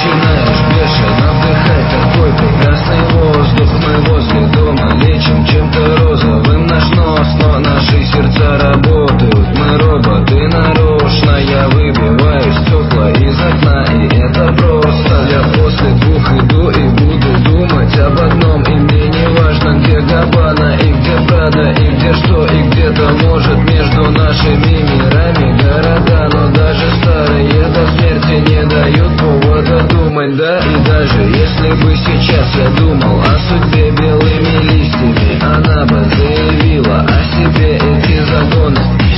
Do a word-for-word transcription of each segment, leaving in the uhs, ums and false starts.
начинаешь бешено вдыхать такой прекрасный воздух. Мы возле дома лечим чем-то розовым наш нос, но наши сердца работают, мы роботы нарочно. Я выбиваю стекла из окна, и это просто. Я после двух иду и буду думать об одном, и мне не важно, где Габбана и где Прада, и где что, и где-то может между нашими мирами города. Но даже старые до смерти не дают повода думать, да. И даже если бы сейчас я думал о судьбе белыми листьями, она бы заявила о себе эти законы.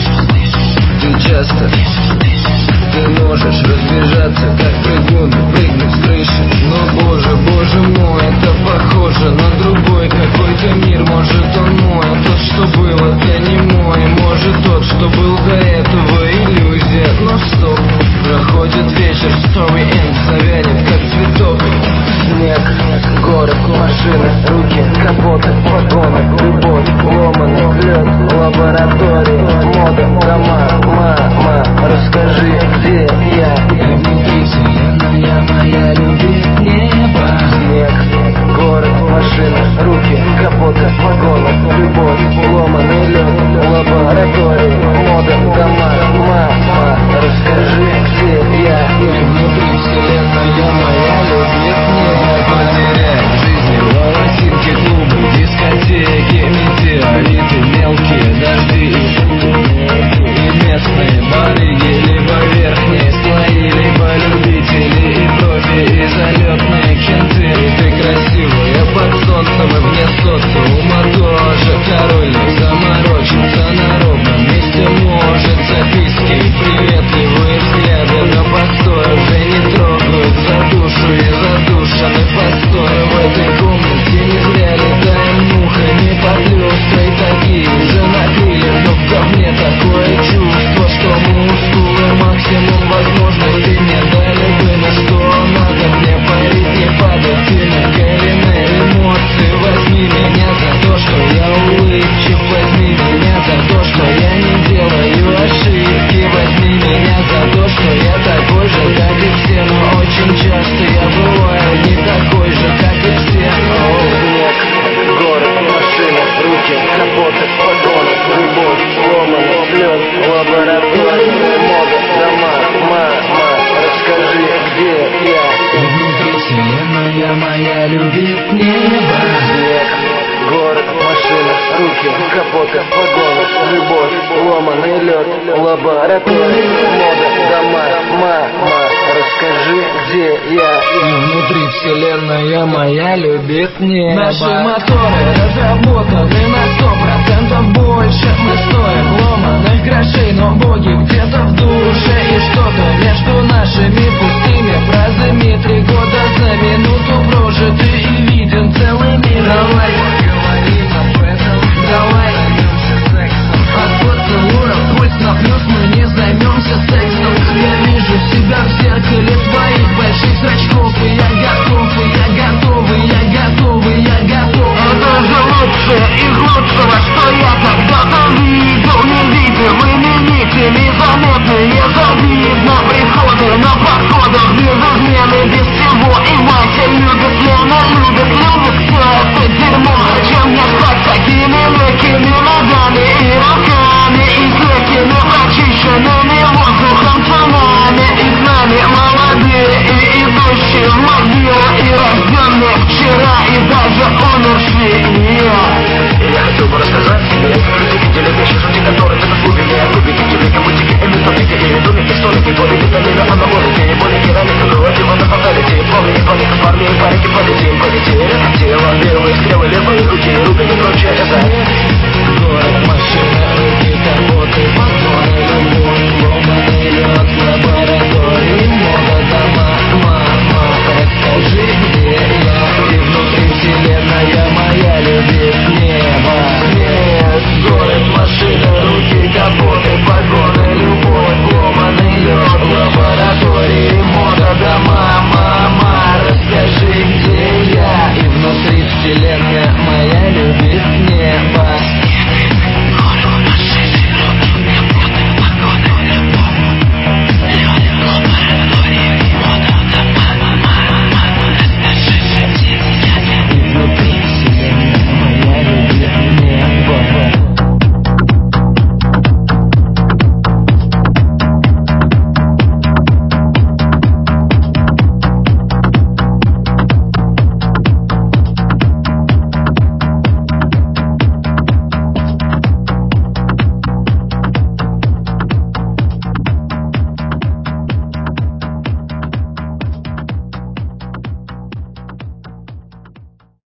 Ты часто, ты можешь разбежаться, как прыгун, прыгнуть с крыши. Но боже, боже мой, это похоже на другой какой-то мир. Может он мой, а тот, что был, это не мой. Может тот, что был до этого, иллюзия. Но стоп, проходит вечер, story end, завянет как цветок. Снег, город, машины, руки, капоты, вагоны, любовь, ломаный лед, лаборатории, мода, дома, мама, расскажи, где я? И внутри вселенная моя любит небо. Снег, город, машины, руки, капоты, вагоны, любовь, ломаный лед, лаборатории, мода, дома, мама, расскажи, где я? И внутри вселенная моя любит небо. Терять в жизни волосинки, клубы, дискотеки, метеориты, мелкие дожди и местные барыги, либо верхние слои, либо любители и профи, и залетные кенты. И ты красивая под солнцем и вне социума тоже. Король заморочится на ровном месте, может. Записки и приветливые взгляды, но постой, уже не трогают за душу и задушены постой. В этой комнате не зря летаем мухами под люстрой, такие же на крыльях, но в говне такое чувство, что мы ускулы, максимум возможностей мне дали бы. Но что надо мне парить, не падать, и на коренные эмоции. Возьми меня за то, что я улыбчив, возьми меня за то, что я не делаю ошибки, возьми меня за то, что я такой же, как и все, но очень часто я бываю не такой же, как и все. О, снег, город, машины, руки, капоты, вагоны, любовь, сломанный лед, лаборатория, мода, дома, мама, расскажи, где я? И внутри вселенная моя любит небо. Снег, город, машины, руки, капоты, вагоны, любовь, ломаный лед, лаборатория, мода, дома, мама, расскажи, где я? И внутри вселенная моя любит небо. Наши моторы разработаны на сто процентов больше. Мы стоим ломаных грошей, но боги где-то в душе. И что-то между нашими путями